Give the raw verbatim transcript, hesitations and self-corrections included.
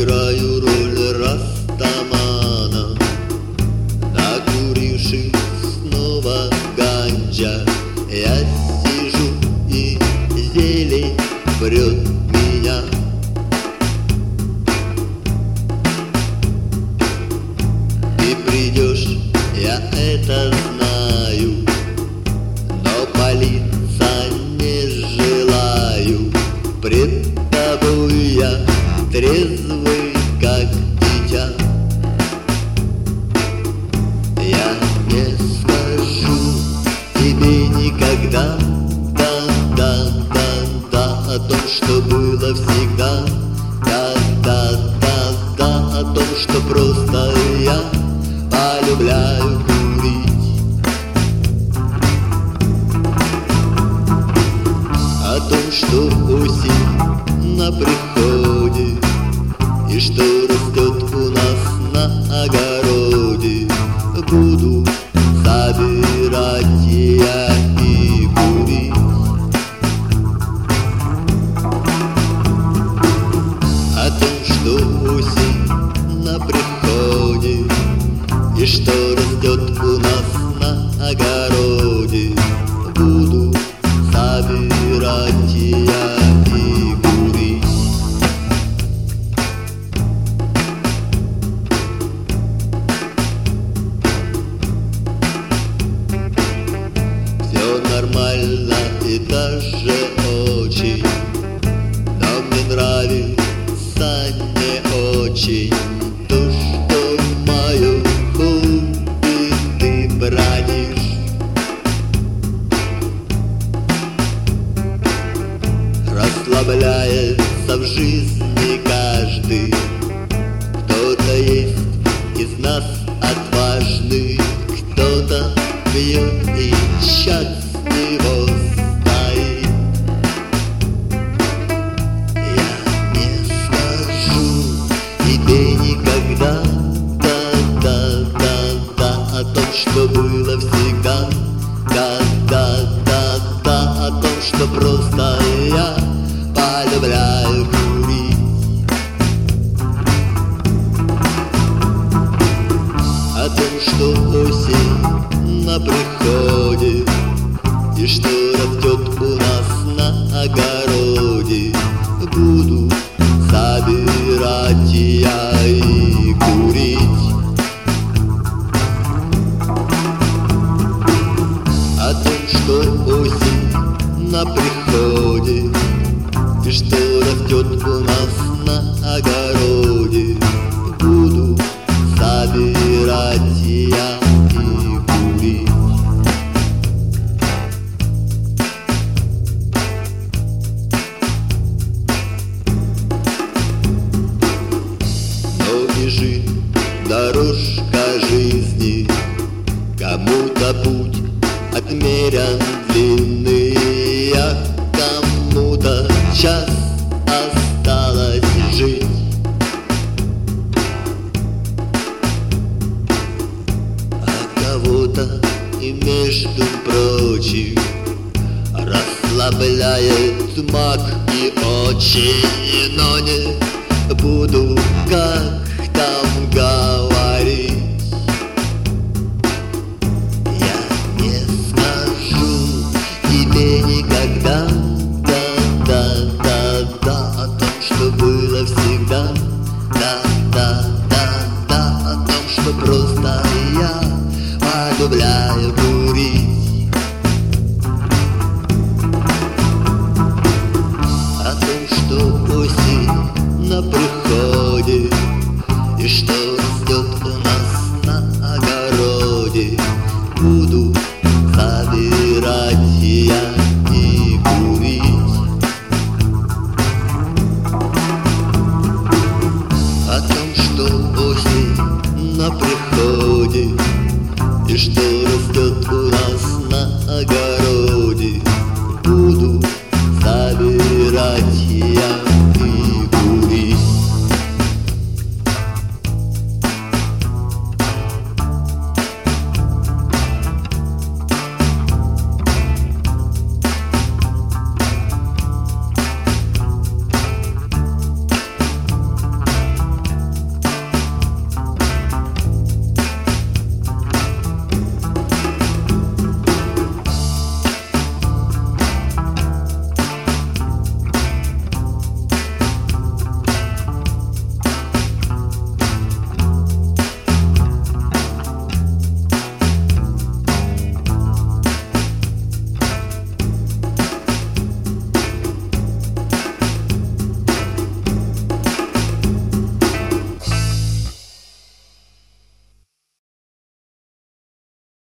играю роль растамана, накурившись снова ганджа. Я сижу, и зелень прет меня. Ты придешь, я это знаю, но палиться не желаю. Пред тобой я трезвый, как дитя. Я не скажу тебе никогда, да, да, да, да, о том, что было всегда, да, да, да, да, о том, что просто я полюбляю курить, о том, что осень на приходе и что растет у нас на огороде. Буду собирать я и курить, о том, что осень на приходе и что растет у нас на огороде. Буду собирать я и курить. Все нормально и даже очень, но мне нравится не очень то, что мое хобби ты бранишь. Расслабляется в жизни каждый, кто-то есть из нас отважный, кто-то пьет и час его стоит. Я не скажу тебе никогда, да, да, да, да, о том, что было всегда, да, да, да, да, о том, что просто я полюбляю курить, о том, что осень на приходе и что растет у нас на огороде. Буду собирать я и курить, о том, что осень на приходе и что растет у нас на огороде. Буду собирать я и курить. Но бежит дорожка жизни, кому-то путь отмерен длинный, а кому-то час осталось жить. А кого-то и между прочим расслабляет маг и очень, но не буду, как там говорить. Я не скажу тебе никогда, да, да, да, да, о том, что было всегда, да, да, да, да, о том, что просто я полюбляю курить, о том, что осень на приходе и что растет у нас на огороде. Буду собирать я и курить, о том, что осень на приходе и что растет у нас на огороде. Буду собирать